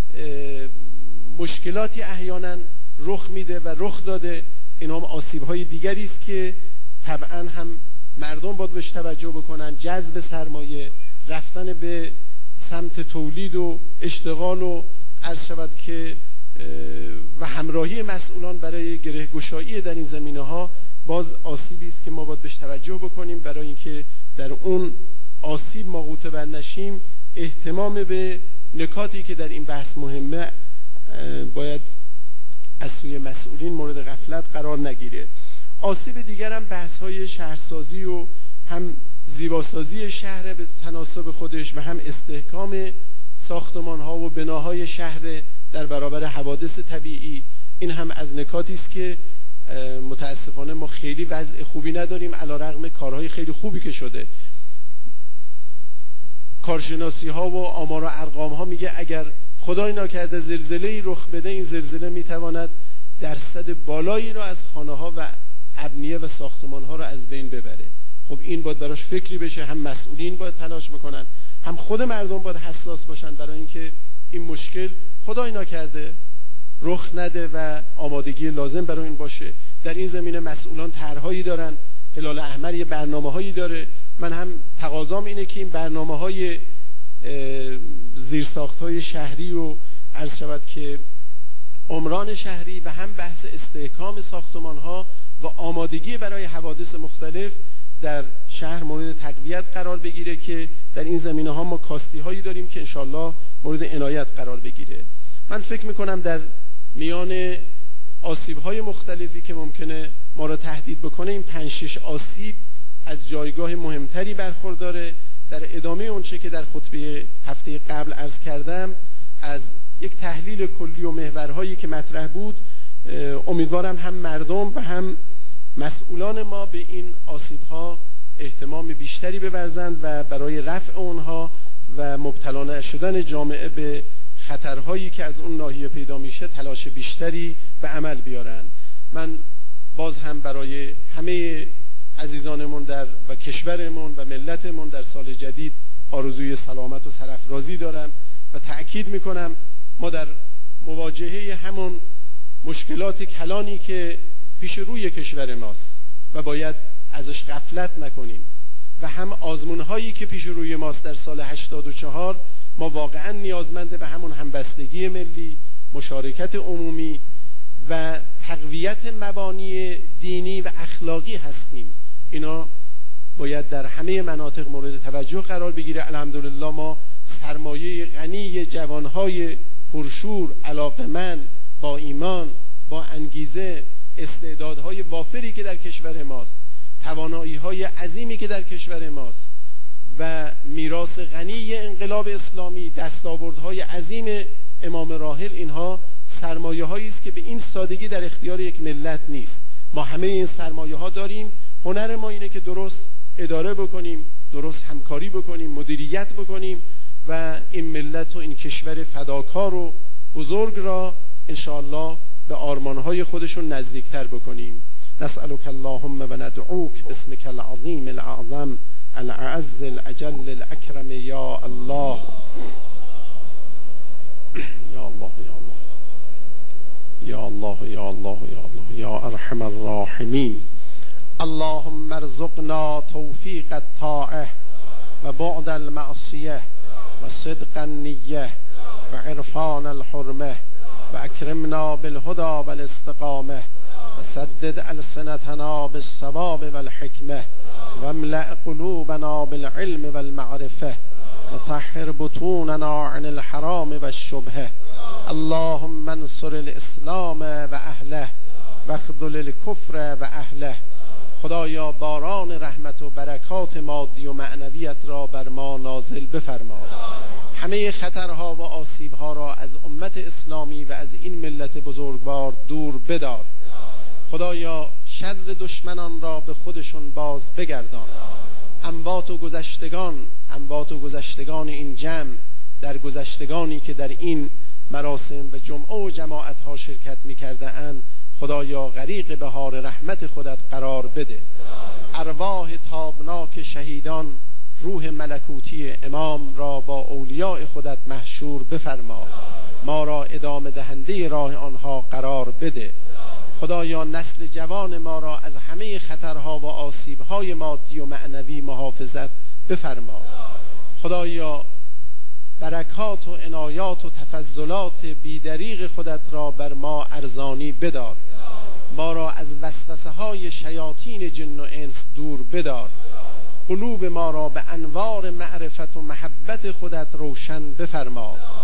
مشکلاتی احیانا رخ میده و رخ داده. اینا هم آسیب‌های دیگری است که طبعا هم مردم باید بهش توجه بکنن. جذب سرمایه، رفتن به سمت تولید و اشتغال و عرض شود که و همراهی مسئولان برای گره‌گشایی در این زمینه‌ها باز آسیبی است که ما باید بهش توجه بکنیم. برای اینکه در اون آسیب ما غوطه ور نشیم، اهتمام به نکاتی که در این بحث مهمه باید از سوی مسئولین مورد غفلت قرار نگیره. آسیب دیگر هم بحث‌های شهرسازی و هم زیباسازی شهر به تناسب خودش و هم استحکام ساختمان‌ها و بناهای شهر در برابر حوادث طبیعی. این هم از نکاتی است که متاسفانه ما خیلی وضع خوبی نداریم، علی‌رغم کارهای خیلی خوبی که شده. کارشناسی ها و آمار و ارقام ها میگه اگر خدای ناکرده زلزله‌ای رخ بده، این زلزله میتواند درصد بالایی رو از خانه ها و ابنیه و ساختمان ها رو از بین ببره. خب این باید براش فکری بشه، هم مسئولین باید تلاش میکنن، هم خود مردم باید حساس باشن برای اینکه این مشکل خدای ناکرده رخ نده و آمادگی لازم برای این باشه. در این زمینه مسئولان طرحهایی دارن، هلال احمر یه برنامه‌هایی داره. من هم تقاضام اینه که این برنامه‌های زیرساخت‌های شهری و عرض شود که عمران شهری و هم بحث استحکام ساختمان‌ها و آمادگی برای حوادث مختلف در شهر مورد تقویت قرار بگیره که در این زمینه‌ها ما کاستی‌هایی داریم که انشالله مورد عنایت قرار بگیره. من فکر می‌کنم در میان آسیب‌های مختلفی که ممکنه ما را تهدید بکنه، این 5-6 آسیب از جایگاه مهمتری برخورداره. در ادامه اونچه که در خطبه هفته قبل عرض کردم از یک تحلیل کلی و محورهایی که مطرح بود، امیدوارم هم مردم و هم مسئولان ما به این آسیب‌ها اهتمام بیشتری بورزند و برای رفع اونها و مبتلا نشدن جامعه به خطرهایی که از اون ناحیه پیدا میشه تلاش بیشتری به عمل بیارن. من باز هم برای همه عزیزانمون و کشورمون و ملتمون در سال جدید آرزوی سلامت و سرافرازی دارم و تأکید میکنم ما در مواجهه همون مشکلات کلانی که پیش روی کشور ماست و باید ازش غفلت نکنیم و هم آزمونهایی که پیش روی ماست در سال 84 ما واقعا نیازمند به همون همبستگی ملی، مشارکت عمومی و تقویت مبانی دینی و اخلاقی هستیم. اینا باید در همه مناطق مورد توجه قرار بگیره. الحمدلله ما سرمایه غنی جوانهای پرشور، علاقمند، با ایمان، با انگیزه، استعدادهای وافری که در کشور ماست، توانایی‌های عظیمی که در کشور ماست و میراث غنی انقلاب اسلامی، دستاوردهای عظیم امام راحل، اینها سرمایه‌هایی است که به این سادگی در اختیار یک ملت نیست. ما همه این سرمایه‌ها داریم. هنر ما اینه که درست اداره بکنیم، درست همکاری بکنیم، مدیریت بکنیم و این ملت و این کشور فداکار و بزرگ را انشاءالله به آرمان‌های خودشون نزدیکتر بکنیم. نسألك اللهم و ندعوک باسمك العظیم الاعظم الاعز الاجل الاکرم یا الله یا الله یا الله یا الله یا الله یا ارحم الراحمین. اللهم ارزقنا توفیق الطاعه و بعد المعصیه و صدق النیه و عرفان الحرمه و اکرمنا بالهدى والاستقامه و سدد السنتنا بالصواب والحکمه و املأ قلوبنا بالعلم والمعرفه و طهر بطوننا عن الحرام والشبهه. اللهم انصر الاسلام و اهله و اخذل الکفر و اهله. خدایا باران رحمت و برکات مادی و معنویت را بر ما نازل بفرما. همه خطرها و آسیبها را از امت اسلامی و از این ملت بزرگوار دور بدار. خدایا شر دشمنان را به خودشون باز بگردان. اموات و گذشتگان این جمع در گذشتگانی که در این مراسم و جمعه و جماعت ها شرکت می کرده اند، خدایا غریق بهار رحمت خودت قرار بده. ارواح تابناک شهیدان، روح ملکوتی امام را با اولیاء خودت محشور بفرما. ما را ادامه دهنده راه آنها قرار بده. خدایا نسل جوان ما را از همه خطرها و آسیبهای مادی و معنوی محافظت بفرما. خدایا برکات و عنایات و تفضلات بیدریغ خودت را بر ما ارزانی بدار. ما را از وسوسه های شیاطین جن و انس دور بدار. قلوب ما را به انوار معرفت و محبت خودت روشن بفرما.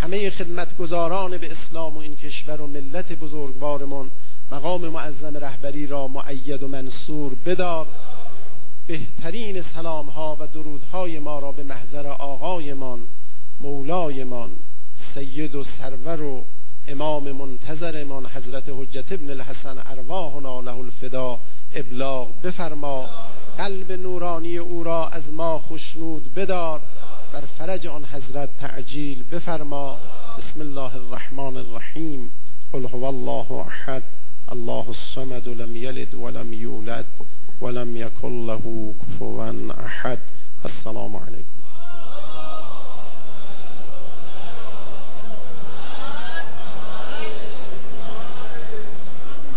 همه خدمتگزاران به اسلام و این کشور و ملت بزرگوارمان مقام معظم رهبری را مؤید و منصور بدار. بهترین سلامها و درودهای ما را به محضر آقایمان مولایمان سید و سرور و امام منتظرمان حضرت حجت ابن الحسن ارواحنا له الفدا ابلاغ بفرما. قلب نورانی او را از ما خشنود بدار، بر فرج آن حضرت تعجیل بفرما. بسم الله الرحمن الرحیم. قل هو الله احد الله الصمد لم یلد ولم یولد ولم یکن له کفوا احد. السلام علیکم.